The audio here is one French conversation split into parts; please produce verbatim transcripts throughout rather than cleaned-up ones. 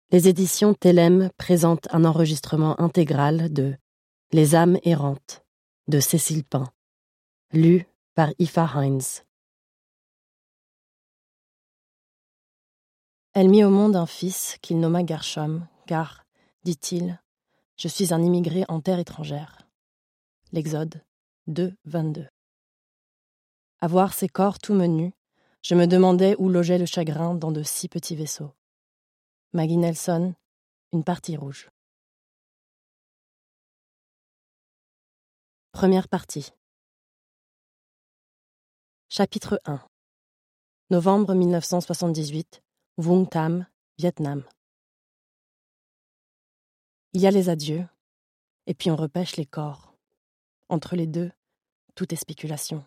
Les éditions Télème présentent un enregistrement intégral de Les âmes errantes de Cécile Pin, lu par Aoife Hines. Elle mit au monde un fils qu'il nomma Gershom, car, dit-il, je suis un immigré en terre étrangère. L'Exode deux, vingt-deux. À voir ces corps tout menus, je me demandais où logeait le chagrin dans de si petits vaisseaux. Maggie Nelson, Une partie rouge. Première partie. Chapitre un. Novembre mille neuf cent soixante-dix-huit, Vung Tam, Vietnam. Il y a les adieux, et puis on repêche les corps. Entre les deux, tout est spéculation.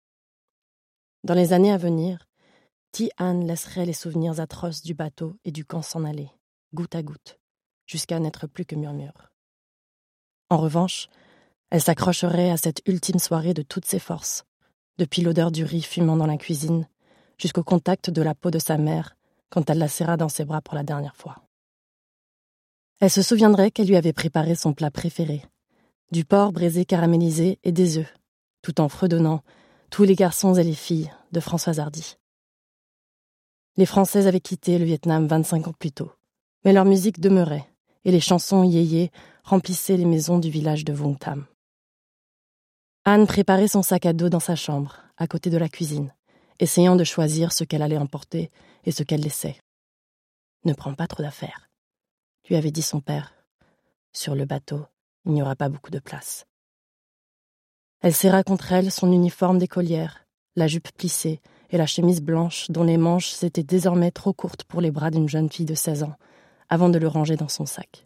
Dans les années à venir, Thi Anh laisserait les souvenirs atroces du bateau et du camp s'en aller, goutte à goutte, jusqu'à n'être plus que murmure. En revanche, elle s'accrocherait à cette ultime soirée de toutes ses forces, depuis l'odeur du riz fumant dans la cuisine, jusqu'au contact de la peau de sa mère quand elle la serra dans ses bras pour la dernière fois. Elle se souviendrait qu'elle lui avait préparé son plat préféré, du porc braisé caramélisé et des œufs, tout en fredonnant tous les garçons et les filles de Françoise Hardy. Les Français avaient quitté le Vietnam vingt-cinq ans plus tôt, mais leur musique demeurait, et les chansons yéyé remplissaient les maisons du village de Vung Tam. Anne préparait son sac à dos dans sa chambre, à côté de la cuisine, essayant de choisir ce qu'elle allait emporter et ce qu'elle laissait. « Ne prends pas trop d'affaires », lui avait dit son père. « Sur le bateau, il n'y aura pas beaucoup de place. » Elle serra contre elle son uniforme d'écolière, la jupe plissée et la chemise blanche dont les manches étaient désormais trop courtes pour les bras d'une jeune fille de seize ans, avant de le ranger dans son sac.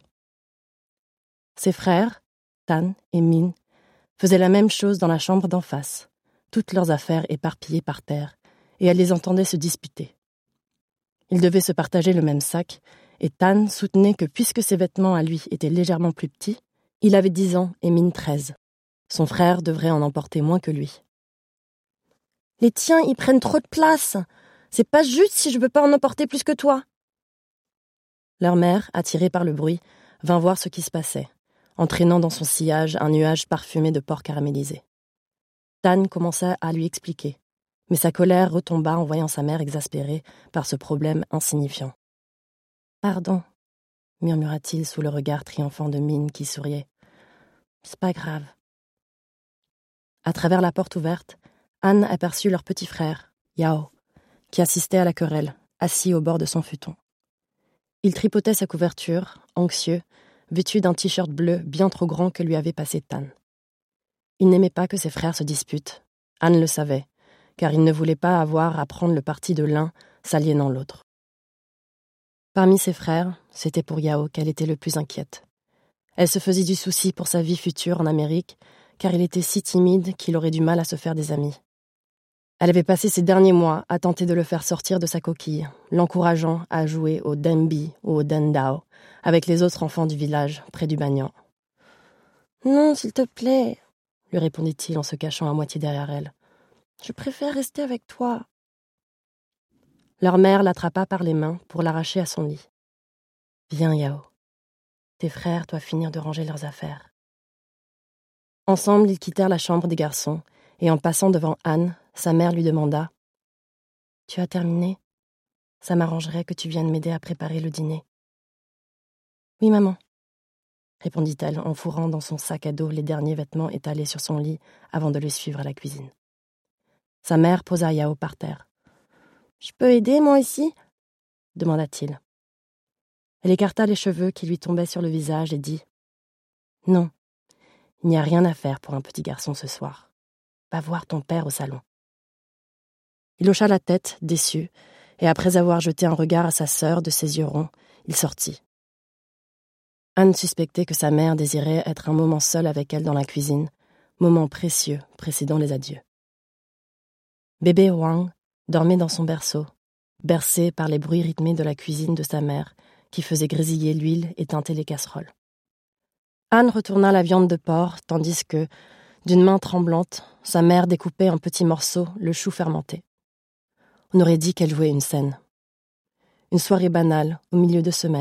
Ses frères, Tan et Min, faisaient la même chose dans la chambre d'en face, toutes leurs affaires éparpillées par terre, et elle les entendait se disputer. Ils devaient se partager le même sac, et Tan soutenait que puisque ses vêtements à lui étaient légèrement plus petits, il avait dix ans et Min treize. Son frère devrait en emporter moins que lui. « Les tiens, ils prennent trop de place. C'est pas juste si je veux pas en emporter plus que toi. » Leur mère, attirée par le bruit, vint voir ce qui se passait, entraînant dans son sillage un nuage parfumé de porc caramélisé. Tan commença à lui expliquer, mais sa colère retomba en voyant sa mère exaspérée par ce problème insignifiant. « Pardon, » murmura-t-il sous le regard triomphant de Min qui souriait. « C'est pas grave. » À travers la porte ouverte, Anne aperçut leur petit frère, Yao, qui assistait à la querelle, assis au bord de son futon. Il tripotait sa couverture, anxieux, vêtu d'un t-shirt bleu bien trop grand que lui avait passé Tan. Il n'aimait pas que ses frères se disputent. Anne le savait, car il ne voulait pas avoir à prendre le parti de l'un, s'aliénant l'autre. Parmi ses frères, c'était pour Yao qu'elle était le plus inquiète. Elle se faisait du souci pour sa vie future en Amérique, car il était si timide qu'il aurait du mal à se faire des amis. Elle avait passé ces derniers mois à tenter de le faire sortir de sa coquille, l'encourageant à jouer au denbi ou au dendao avec les autres enfants du village, près du Banyan. « Non, s'il te plaît, » lui répondit-il en se cachant à moitié derrière elle. « Je préfère rester avec toi. » Leur mère l'attrapa par les mains pour l'arracher à son lit. « Viens, Yao. Tes frères doivent finir de ranger leurs affaires. » Ensemble, ils quittèrent la chambre des garçons, et en passant devant Anne, sa mère lui demanda « Tu as terminé ? Ça m'arrangerait que tu viennes m'aider à préparer le dîner. »« Oui, maman, » répondit-elle en fourrant dans son sac à dos les derniers vêtements étalés sur son lit avant de le suivre à la cuisine. Sa mère posa Yao par terre. « Je peux aider, moi aussi ?» demanda-t-il. Elle écarta les cheveux qui lui tombaient sur le visage et dit « Non, il n'y a rien à faire pour un petit garçon ce soir. Va voir ton père au salon. » Il hocha la tête, déçu, et après avoir jeté un regard à sa sœur de ses yeux ronds, il sortit. Anne suspectait que sa mère désirait être un moment seul avec elle dans la cuisine, moment précieux précédant les adieux. Bébé Wang dormait dans son berceau, bercé par les bruits rythmés de la cuisine de sa mère, qui faisait grésiller l'huile et teinter les casseroles. Anne retourna la viande de porc, tandis que, d'une main tremblante, sa mère découpait en petits morceaux le chou fermenté. On aurait dit qu'elle jouait une scène. Une soirée banale, au milieu de semaine.